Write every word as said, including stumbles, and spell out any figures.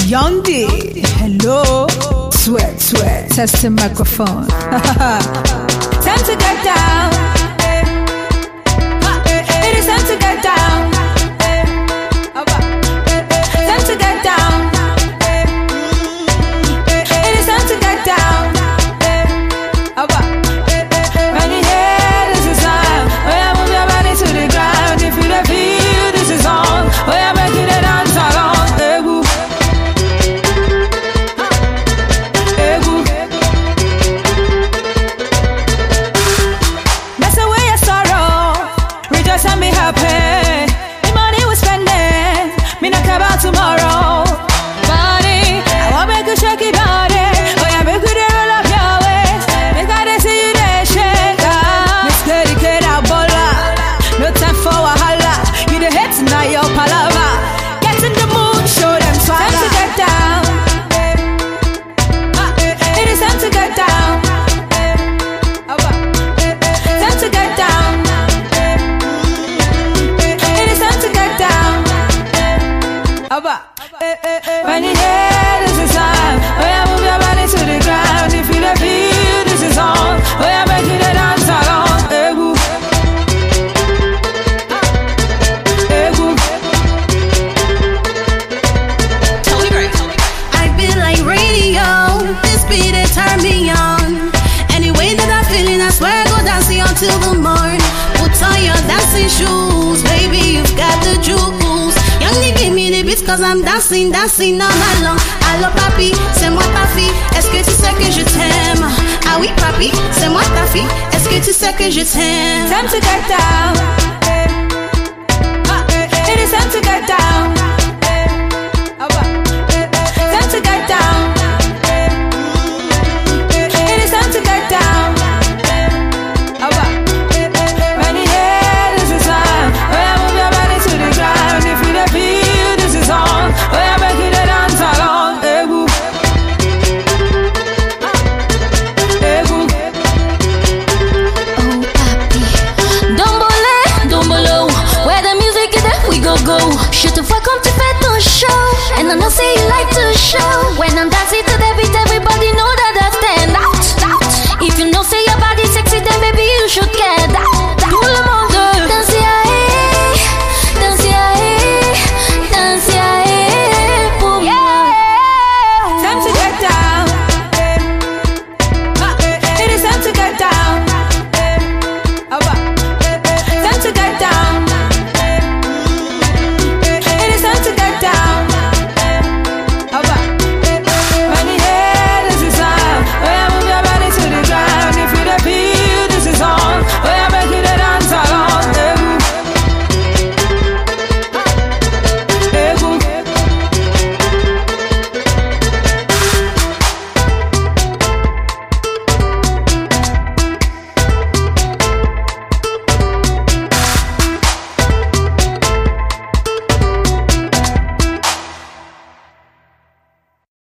Young D, hello. Sweat, sweat, testing microphone. Time to get down. It is time to get down. Time to get down. It is time to get down. When you hear this is on, oh yeah, move your body to the ground. If you don't feel this is on, oh yeah, make it a dance along. Tomorrow, body, I want make you shake it body. Oh yeah, make you roll up your waist. Make I see you there shake. Miss Dedicated Bola, no time for wahala. You the hits now your palava. Get in the mood, show them swagger. Time to get down. It is time to get down. Time to get down. It is time to get down. When you hear this is on, oh yeah, move your body to the ground. If you don't feel this is on, oh yeah, make it a dance along. Egu, egu. I feel like radio. This beat it turn me on. Anyway that I'm feeling, I swear I go dancing until the morn. Put on your dancing shoes, baby, you've got the juice. Young, give me the beats cause I'm dancing, dancing all night long. Allo papi, c'est moi ta fille, est-ce que tu sais que je t'aime? Ah oui papi, c'est moi ta fille, est-ce que tu sais que je t'aime? Time to get down. It is time to get down. Time to get down. It is time to get down. When you hear this is on, oh yeah, move your body to the ground. If you don't feel this is on, oh yeah, make it a dance along. Egu, egu. Oh papi, Dombole, Dombolo, where the music is there we go go. Je te vois quand tu fais ton show, and I know say you